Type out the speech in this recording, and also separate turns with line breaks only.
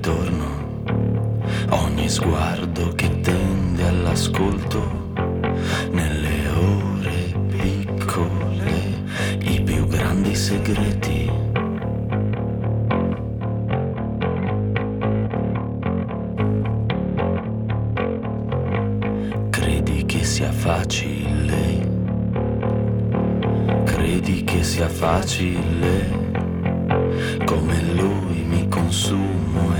intorno, ogni sguardo che tende all'ascolto, nelle ore piccole, i più grandi segreti. Credi che sia facile? Credi che sia facile? Come lui mi consumo